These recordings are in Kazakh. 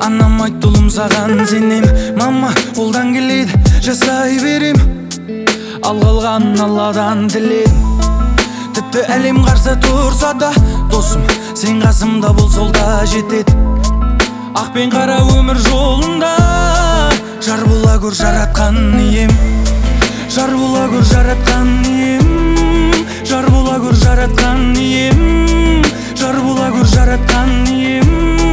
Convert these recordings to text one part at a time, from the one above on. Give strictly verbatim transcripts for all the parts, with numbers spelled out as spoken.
Анам айтты ұлым саған сенем, мама қолдан келеді жасай берем, ал қалғанын алладан тіледім. Тіпті әлем қарсы тұрса да досым, сен қасымда бол, сол да жетеді. Ақ пен қара өмір жолында жар бола көр жаратқан ием, жар бола көр жаратқан ием, жар бола көр жаратқан ием, жар бола көр жаратқан ием.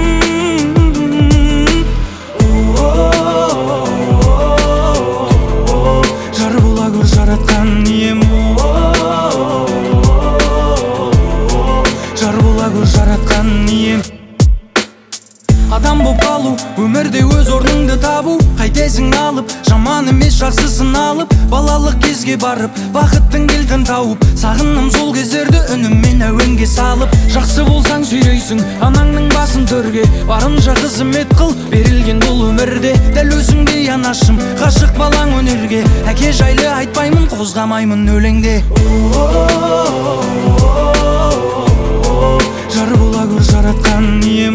Жар бола көр жаратқан ием, жар бола көр жаратқан ием. Адам боп қалу, өмірде өз орныңды табу, қайтесің алып, жаман емес жақсысын алып, балалық кезге барып, бақыттың кілтін тауып, сағынным сол кездерді үніммен әуенге салып. Жақсы болсаң сүйрейсің анаңның басын төрге, барынша қызмет қыл, берілген бұл өмірде. Дәл өзіңдей анашым, ғашық балаң өнерге, әке жайлы айтпаймын, қозғамаймын өлеңде. Жар бола көр жаратқан ием,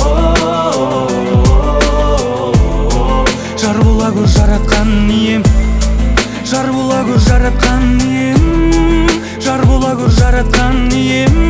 жар бола көр жаратқан ием, жар бола көр жаратқан ием, жар бола көр жаратқан ием.